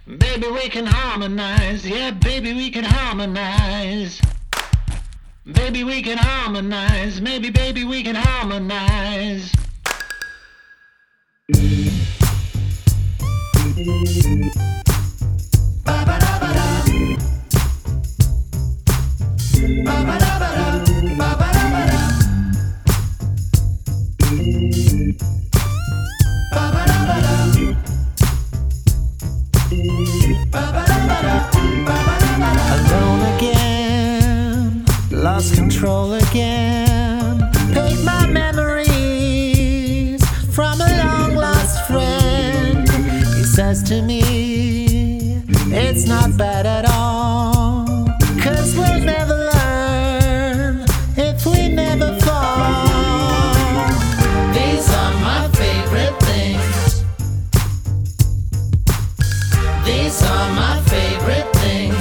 Baby, we can harmonize. Yeah, baby, we can harmonize. Baby, we can harmonize. Maybe, baby, we can harmonize. Alone again, lost control again. Take my memories from a long lost friend. He says to me, it's not bad at all, 'cause we'll never learn if we never fall. These are my favorite things. These are my favorite things.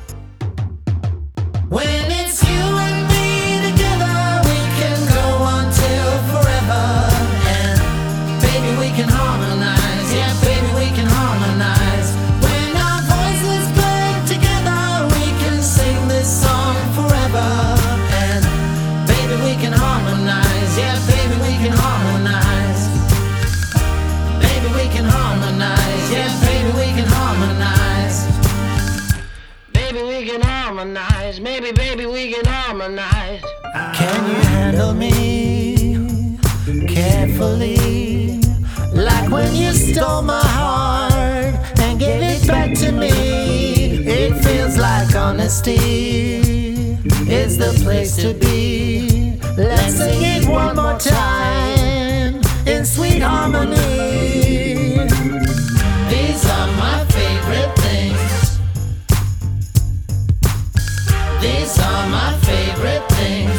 When it's you and me together, we can go on till forever. And baby, we can harmonize. Yeah, baby, we can harmonize. When our voices play together, we can sing this song forever. And baby, we can harmonize. Yeah, baby, we can harmonize. Baby, we can harmonize. Yeah, baby, we can harmonize. Baby, we can harmonize. Maybe, baby, we can harmonize. Can you handle me carefully? Like when you stole my heart and gave it back to me. It feels like honesty is the place to be. Let's sing it one more time in sweet harmony. These are my favorite things. These are my favorite things.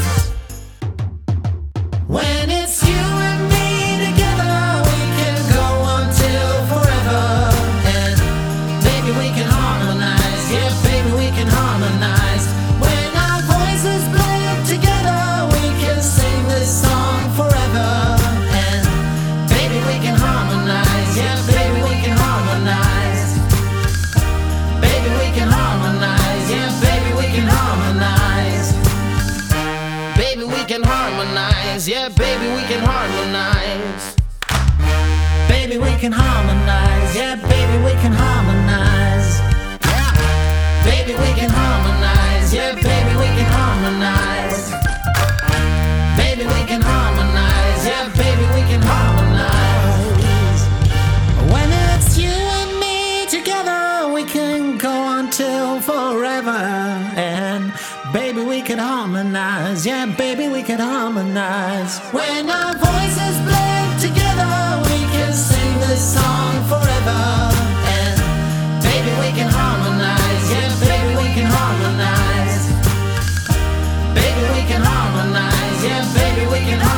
When it's you and me together, we can go on till forever. And baby, we can harmonize. Yeah, baby, we can harmonize. When our voices play together, we can sing this song forever. And baby, we can harmonize. Yeah, baby, we can harmonize. Baby, we can harmonize. Yeah, baby, we can harmonize. Baby, we can harmonize. Yeah, baby, we can harmonize. Baby, we can harmonize. Yeah, baby, we can harmonize. Baby, we can harmonize. Yeah, baby, we can harmonize. Baby, we can harmonize. Yeah, baby, we can harmonize. When it's you and me together, we can go on till forever. And baby, we can harmonize. Yeah, baby, we can harmonize. When our voices blend together, we can sing this song forever. And baby, we can harmonize. Yeah, baby, we can harmonize. Baby, we can harmonize. Yeah, baby, we can harmonize.